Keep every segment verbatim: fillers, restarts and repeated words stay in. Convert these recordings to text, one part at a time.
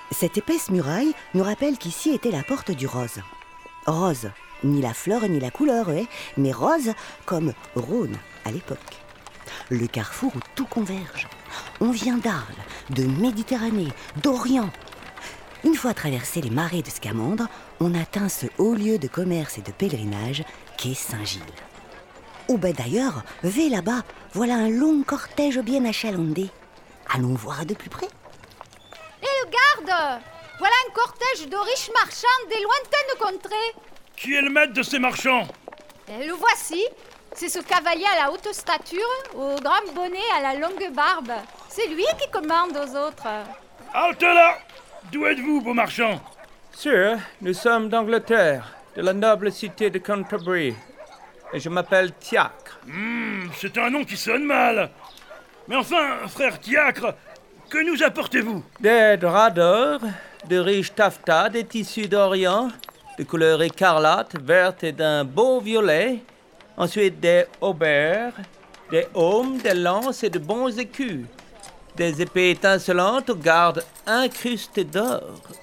Cette épaisse muraille nous rappelle qu'ici était la porte du rose. Rose, ni la fleur ni la couleur, eh, mais rose comme Rhône à l'époque. Le carrefour où tout converge. On vient d'Arles, de Méditerranée, d'Orient. Une fois traversé les marais de Scamandre, on atteint ce haut lieu de commerce et de pèlerinage qu'est Saint-Gilles. Oh ben d'ailleurs, vez là-bas, voilà un long cortège bien achalandé. Allons voir de plus près. Et le garde! Voilà un cortège de riches marchands des lointaines contrées. Qui est le maître de ces marchands? Et le voici. C'est ce cavalier à la haute stature, au grand bonnet à la longue barbe. C'est lui qui commande aux autres. Halte là! D'où êtes-vous, beaux marchands? Sir, nous sommes d'Angleterre, de la noble cité de Canterbury. Et je m'appelle Tiacre. Hmm, c'est un nom qui sonne mal. Mais enfin, frère Tiacre, que nous apportez-vous? Des draps d'or, de riches taffetas, des tissus d'Orient, de couleur écarlate, verte et d'un beau violet. Ensuite des haubers, des aumes, des lances et de bons écus. Des épées étincelantes aux gardes incrustées d'or.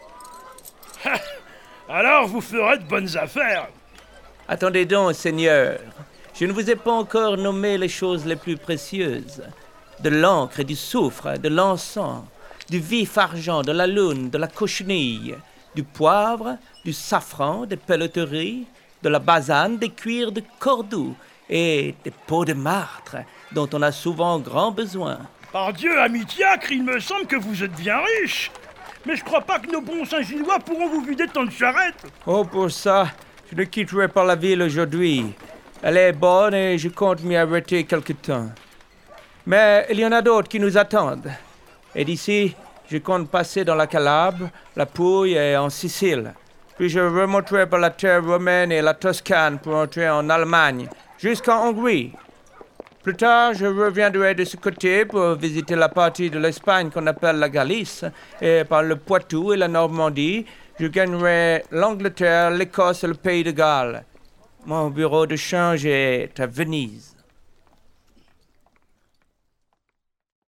Alors vous ferez de bonnes affaires. Attendez donc, Seigneur. Je ne vous ai pas encore nommé les choses les plus précieuses. De l'encre et du soufre, de l'encens, du vif argent, de la lune, de la cochenille, du poivre, du safran, des pelleteries, de la basane, des cuirs de Cordoue et des peaux de martre dont on a souvent grand besoin. Par Dieu, ami Tiacre, il me semble que vous êtes bien riche. Mais je crois pas que nos bons Saint-Gillois pourront vous vider tant de charrettes. Oh, pour ça, je ne quitterai pas la ville aujourd'hui. Elle est bonne et je compte m'y arrêter quelque temps. Mais il y en a d'autres qui nous attendent. Et d'ici, je compte passer dans la Calabre, la Pouille et en Sicile. Puis je remonterai par la terre romaine et la Toscane pour entrer en Allemagne, jusqu'en Hongrie. Plus tard, je reviendrai de ce côté pour visiter la partie de l'Espagne qu'on appelle la Galice, et par le Poitou et la Normandie, je gagnerai l'Angleterre, l'Écosse et le Pays de Galles. Mon bureau de change est à Venise.